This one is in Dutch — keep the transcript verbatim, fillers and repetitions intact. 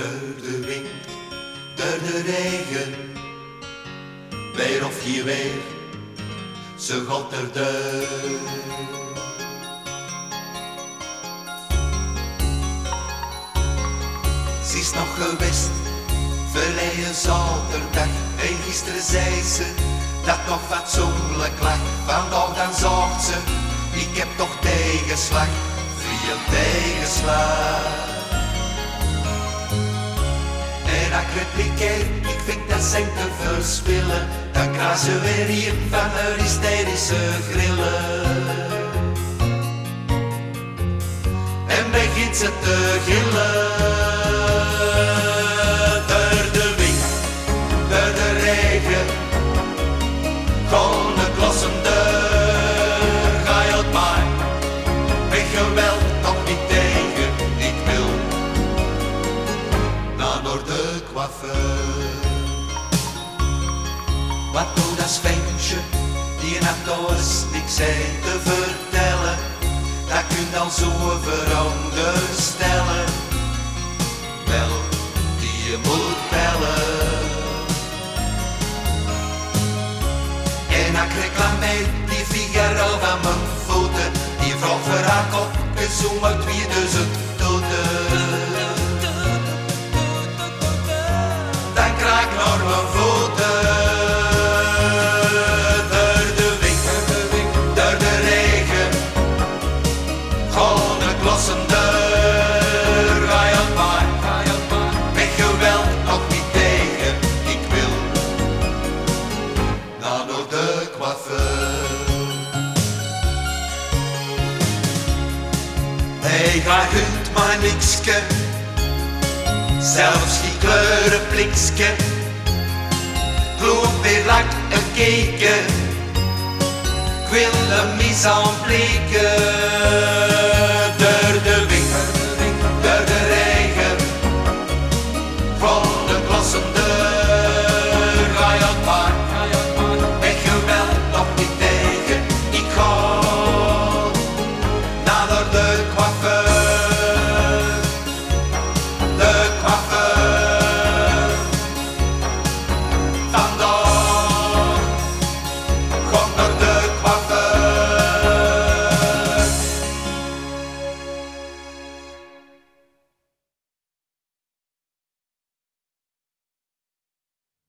Door de wind, door de regen, weer of hier weer, ze gaat er deur. Ze is nog geweest, verleden zaterdag, en gisteren zei ze dat nog fatsoenlijk lag. Vandaag dan zegt ze, ik heb toch tegenslag, veel tegenslag. En ik replikeer, ik vind dat zijn te verspillen, dan krijg ze weer hier van haar hysterische grillen. En begint ze te gillen. Door de wind, door de regen, gewoon de klossen deur. Ga je het maar, met geweld nog niet tegen, ik wil naar door de coiffeur. Wat doet dat ventje, die een acteurs niks heeft te vertellen? Dat kun je al zo veronderstellen. Wel, die je moet bellen. En ik reclameer die Figaro van mijn voeten. Die vrouw voor haar kop, gezongen tweeduizend toeten. Dan krijg ik naar mijn voeten. Door de wind, door de regen, gewoon de klossen deur. Ga je het maar, met geweld nog niet tegen, ik wil naar door de coiffeur. Hij gaat goed maar nikske, zelfs geen kleurenplikske. Gloed weer lak een keken, ik wil een mise en plique.